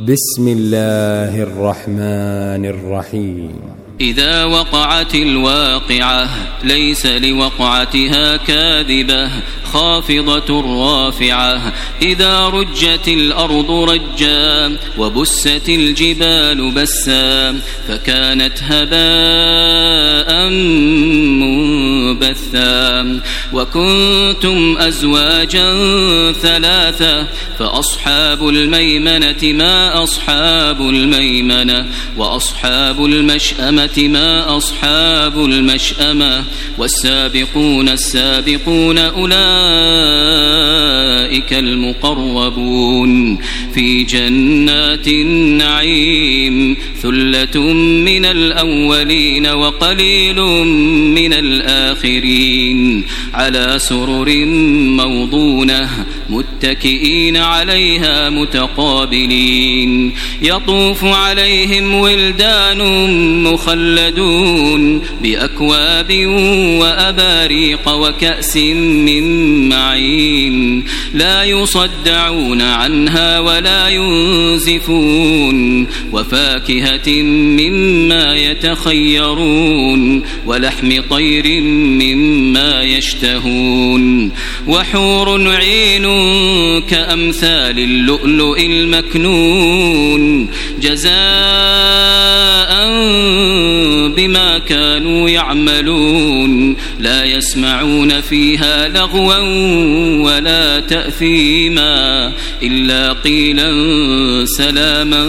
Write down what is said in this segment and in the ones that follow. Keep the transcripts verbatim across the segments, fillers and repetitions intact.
بسم الله الرحمن الرحيم. إذا وقعت الواقعة ليس لوقعتها كاذبة خافضة رافعة إذا رجت الأرض رجا وبست الجبال بسا فكانت هباء منبثا وكنتم أزواجا ثلاثة فأصحاب الميمنة ما أصحاب الميمنة وأصحاب المشأمة ما أصحاب المشأمة والسابقون السابقون أولئك المقربون في جنات النعيم ثلة من الأولين وقليل من الآخرين على سرر موضونة متكئين عليها متقابلين يطوف عليهم ولدان مخلدون بأكواب وأباريق وكأس من معين لا يصدعون عنها ولا ينزفون وفاكهة مما يتخيرون ولحم طير مما يشتهون وحور عين كأمثال اللؤلؤ المكنون جزاء بما كانوا يعملون لا يسمعون فيها لغوا ولا تأثيما إلا قيلا سلاما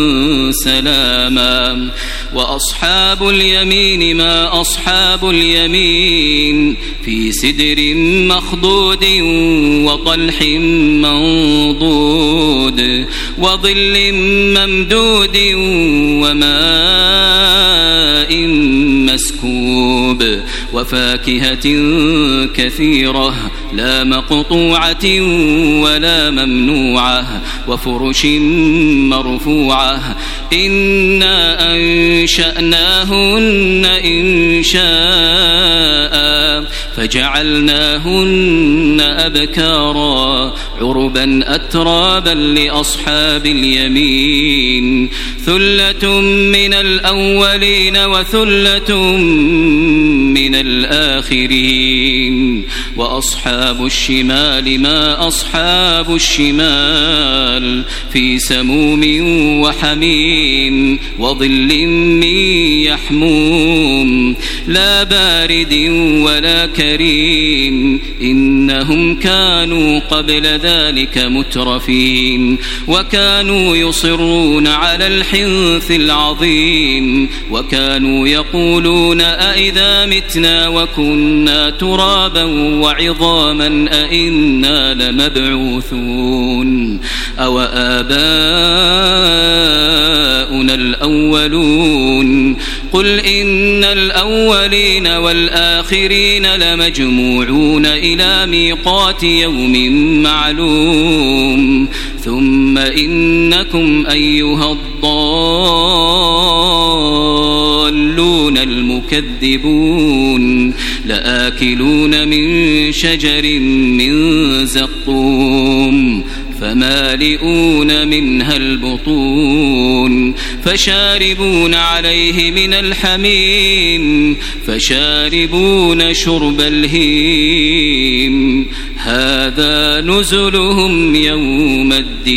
سلاما وأصحاب اليمين ما أصحاب اليمين في سدر مخضود وطلح منضود وظل ممدود وماء مسكوب وفاكهة كثيرة لا مقطوعة ولا ممنوعة وفرش مرفوعة إنا أنشأناهن إنشاء فجعلناهن أبكارا عربا أترابا لأصحاب اليمين ثلة من الأولين وثلة من الآخرين وأصحاب الشمال ما أصحاب الشمال في سموم وحميم وظل من يحموم لا بارد ولا كريم إنهم كانوا قبل ذلك مترفين وكانوا يصرون على الحنث العظيم وكانوا يقولون أئذا متنا وكنا ترابا وعظاما أئنا لمبعوثون أو آباؤنا الأولون قل إن الأولين والآخرين لمجموعون إلى ميقات يوم معلوم ثم إنكم أيها الضالون المكذبون لآكلون من شجر من زقوم فمالئون منها البطون فشاربون عليه من الحميم فشاربون شرب الهيم هذا نزلهم يوم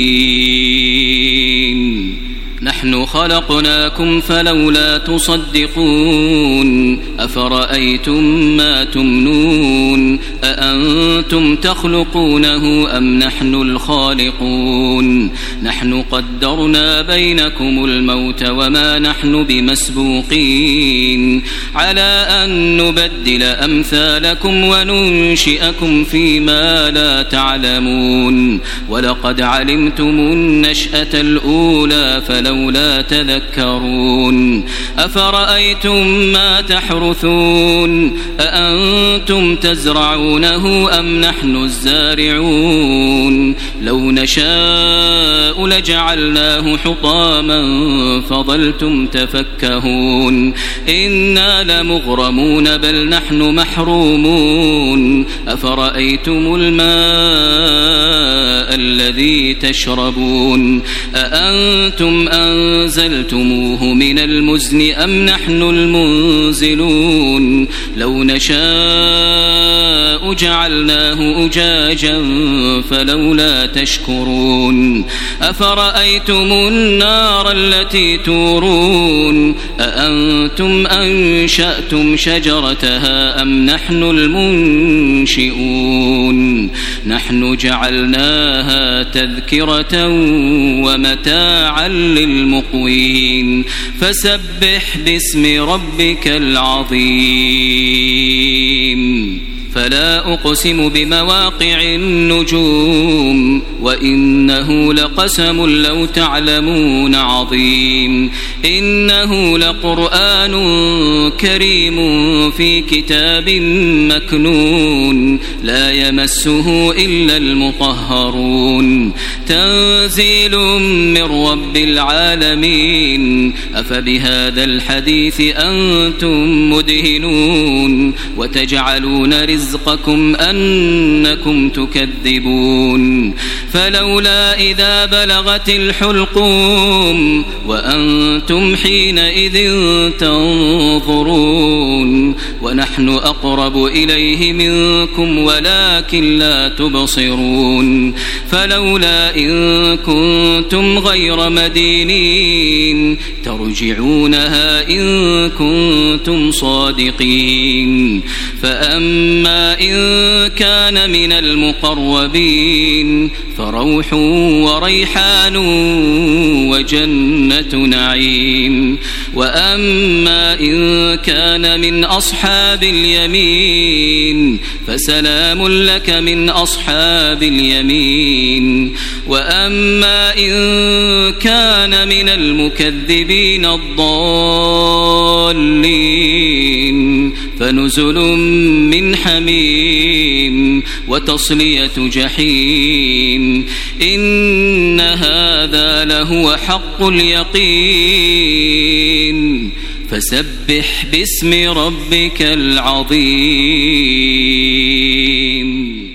الدين نحن خلقناكم فلولا تصدقون أفرأيتم ما تمنون أأنتم تخلقونه أم نحن الخالقون نحن قدرنا بينكم الموت وما نحن بمسبوقين على أن نبدل أمثالكم وننشئكم فيما لا تعلمون ولقد علمتم النشأة الأولى فلولا تذكرون أفرأيتم ما تحرثون أأنتم تزرعون تزرعونه أم نحن الزارعون لو نشاء لجعلناه حطاما فظلتم تفكهون إنا لمغرمون بل نحن محرومون أفرأيتم الماء الذي تشربون أأنتم أنزلتموه من المزن أم نحن المنزلون لو نشاء جعلناه أجاجا فلولا تشكرون أفرأيتم النار التي تورون أأنتم أنشأتم شجرتها أم نحن المنشئون نحن جعلناها تذكرة ومتاعا للمقوين فسبح باسم ربك العظيم فلا أقسم بمواقع النجوم وإنه لقسم لو تعلمون عظيم إنه لقرآن كريم في كتاب مكنون لا يمسه إلا المطهرون تنزيل من رب العالمين أفبهذا الحديث أنتم مدهنون وتجعلون رزقكم أنكم تكذبون فلولا إذا بلغت الحلقوم وأنتم حينئذ تنظرون ونحن أقرب إليه منكم ولكن لا تبصرون فلولا إن كنتم غير مدينين ترجعونها إن كنتم صادقين فأما إن كان من المقربين فروح وريحان وجنة نعيم وأما إن كان من أصحاب اليمين فسلام لك من أصحاب اليمين وأما إن كان من المكذبين الضالين فنزل من حميم وتصلية جحيم إن هذا لهو حق اليقين فسبح باسم ربك العظيم.